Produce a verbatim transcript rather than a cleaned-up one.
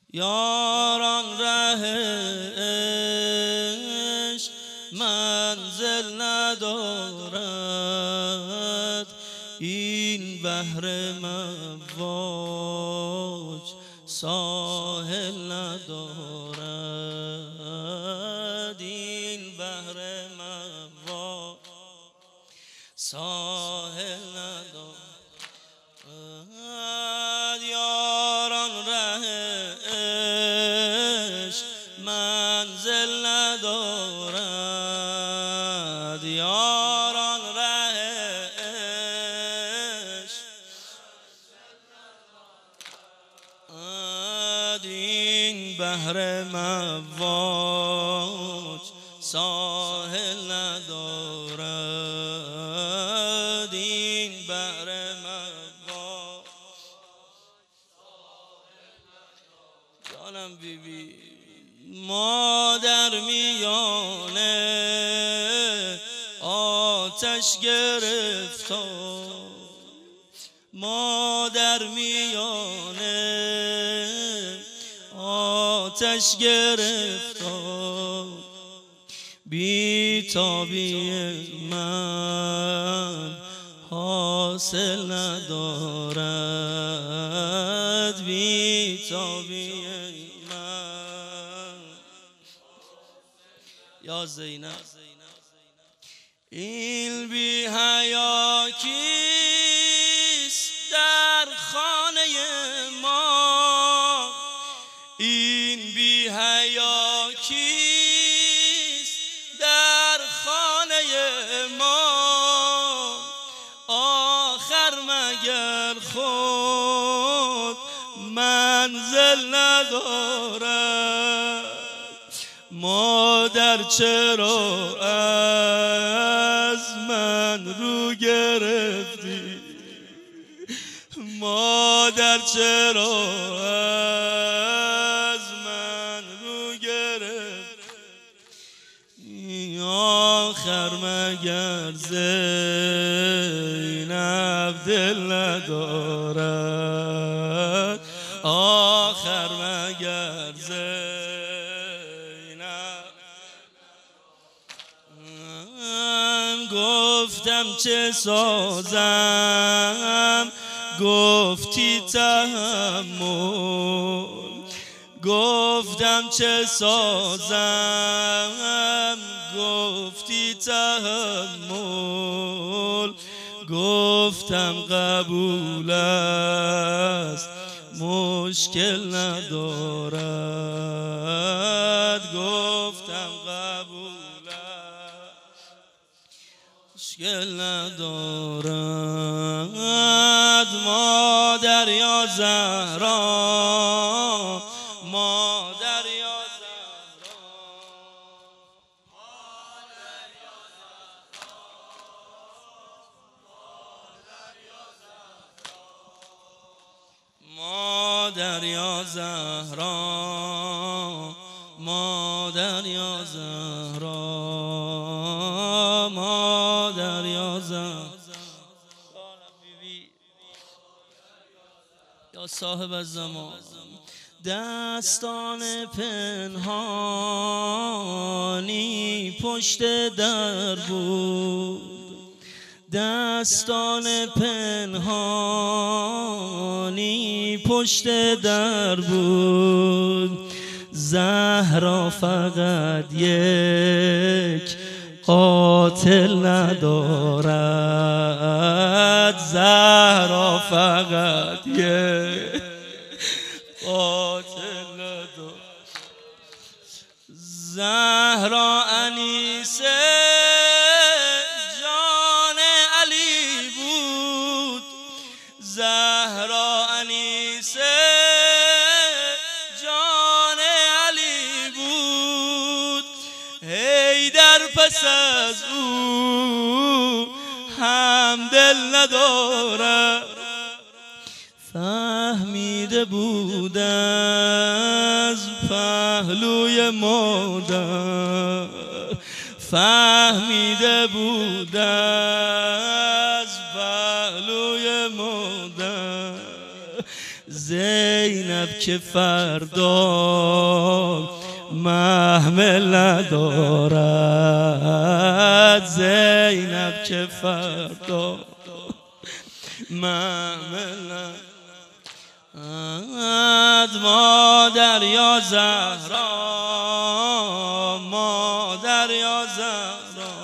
یاران رهش منزل ندارد، این بحر مواج ساحل ندارد، این بحر مواج ساحل ندارد. یاران رهش منزل ندارد، یاران رهش این بحر مواج ساحل ندارد، این بحر مواج جانم بی بی. ما در میانه آتش گرفتار، ما در میانه آتش گرفتار، بی تابی من حاصل ندارد، بی تابی من. یا زینب این بی حیا کیست در خانه ما، این بی حیا کیست در خانه ما، آخر مگر خود منزل ندارد. مادر چرا از من رو گرفتی، مادر چرا از من رو گرفتی، آخر مگر زینب دل ندارد، آخر مگر زینب. گفتم چه سازم، گفتی تحمل، گفتم چه سازم، گفتی تحمل، گفتم قبول است مشکل ندارد، گفتم قبول مشکل ندارد. مادر یا زهرا، مادر یا زهرا، مادر یا زهرا، مادر یا زهرا، مادر یا زهرا. یا صاحب الزمان دستان پنهانی پشت در بود، دستان پنهانی پشت در بود، زهرا فقط یک قاتل ندارد، زهرا فقط یک قاتل ندارد. زهرا انیسه جان علی بود، زهرا انیسه جان علی بود، حیدر پس از او هم دل ندارد. فهمیده بود از پهلوی مادر، فهمیده بود از پهلوی مادر، ز زینب که فردا محمل ندارد، زینب که فردا محمل ندارد. مادر یا زهرا، مادر یا زهرا،